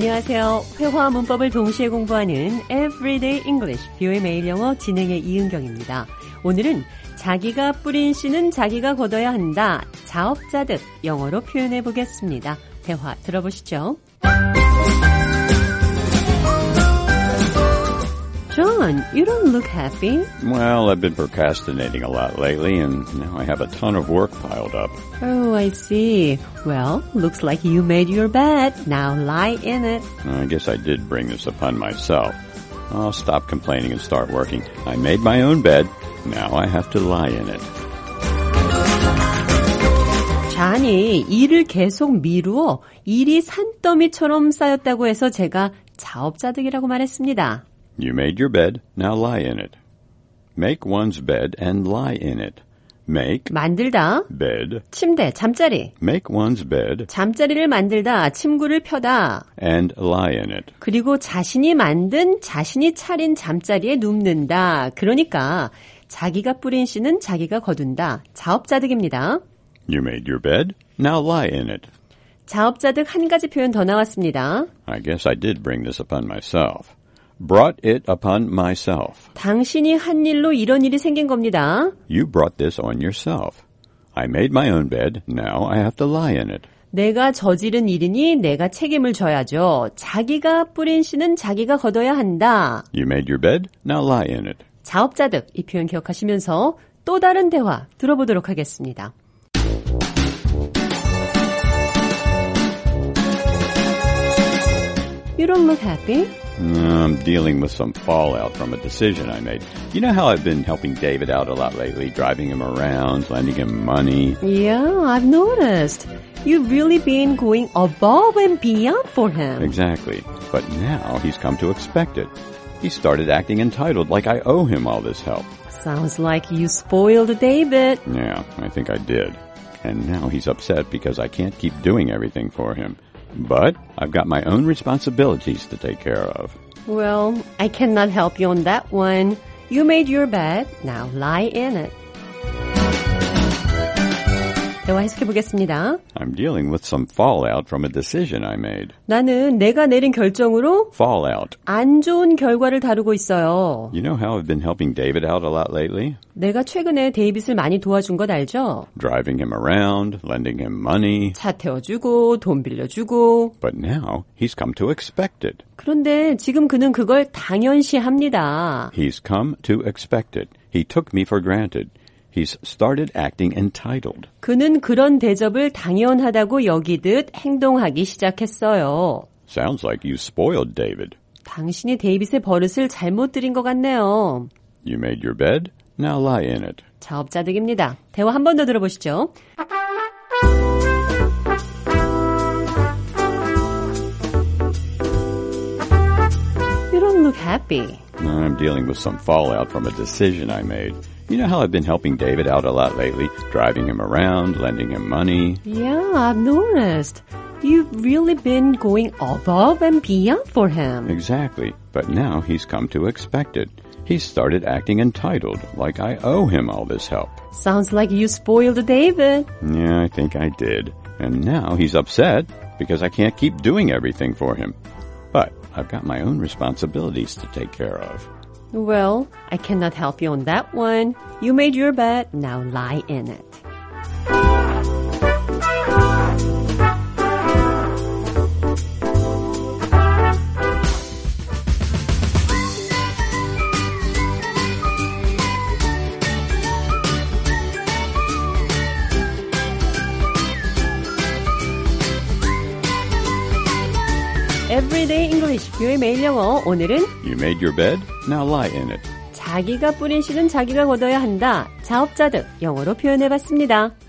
안녕하세요. 회화와 문법을 동시에 공부하는 Everyday English, 뷰의 매일 영어 진행의 이은경입니다. 오늘은 자기가 뿌린 씨는 자기가 거둬야 한다. 자업자득 영어로 표현해 보겠습니다. 대화 들어보시죠. John, you don't look happy. Well, I've been procrastinating a lot lately, and now I have a ton of work piled up. Oh, I see. Well, looks like you made your bed. Now lie in it. I guess I did bring this upon myself. I'll stop complaining and start working. I made my own bed. Now I have to lie in it. 잔이 일을 계속 미루어 일이 산더미처럼 쌓였다고 해서 제가 자업자득이라고 말했습니다. You made your bed, now lie in it. Make one's bed and lie in it. Make 만들다, bed, 침대, 잠자리. make one's bed, 잠자리를 만들다, 침구를 펴다. and lie in it. 그리고 자신이 만든, 자신이 차린 잠자리에 눕는다. 그러니까 자기가 뿌린 씨는 자기가 거둔다. 자업자득입니다. You made your bed, now lie in it. 자업자득 한 가지 표현 더 나왔습니다. I guess I did bring this upon myself. Brought it upon myself. 당신이 한 일로 이런 일이 생긴 겁니다. You brought this on yourself. I made my own bed, now I have to lie in it. 내가 저지른 일이니 내가 책임을 져야죠. 자기가 뿌린 씨는 자기가 거둬야 한다. You made your bed, now lie in it. 자업자득 이 표현 기억하시면서 또 다른 대화 들어보도록 하겠습니다. You don't look happy. I'm dealing with some fallout from a decision I made. You know how I've been helping David out a lot lately, driving him around, lending him money? Yeah, I've noticed. You've really been going above and beyond for him. Exactly. But now he's come to expect it. He started acting entitled like I owe him all this help. Sounds like you spoiled David. Yeah, I think I did. And now he's upset because I can't keep doing everything for him. But I've got my own responsibilities to take care of. Well, I cannot help you on that one. You made your bed. Now lie in it. 대화 해석해 보겠습니다. I'm dealing with some fallout from a decision I made. 나는 내가 내린 결정으로 Fallout. 안 좋은 결과를 다루고 있어요. You know how I've been helping David out a lot lately? 내가 최근에 데이빗을 많이 도와준 것 알죠? Driving him around, lending him money. 차 태워주고 돈 빌려주고. But now he's come to expect it. 그런데 지금 그는 그걸 당연시합니다. He's come to expect it. He took me for granted. He's started acting entitled. 그는 그런 대접을 당연하다고 여기듯 행동하기 시작했어요. Sounds like you spoiled David. 당신이 데이빗의 버릇을 잘못 들인 것 같네요. You made your bed, now lie in it. 자업자득입니다. 대화 한 번 더 들어보시죠. You don't look happy. I'm dealing with some fallout from a decision I made. You know how I've been helping David out a lot lately, driving him around, lending him money? Yeah, I've noticed. You've really been going above and beyond for him. Exactly. But now he's come to expect it. He's started acting entitled, like I owe him all this help. Sounds like you spoiled David. Yeah, I think I did. And now he's upset because I can't keep doing everything for him. But I've got my own responsibilities to take care of. Well, I cannot help you on that one. You made your bed, now lie in it. Everyday English, 뷰의 매일 영어. 오늘은 You made your bed, now lie in it. 자기가 뿌린 씨는 자기가 거둬야 한다. 자업자득, 영어로 표현해봤습니다.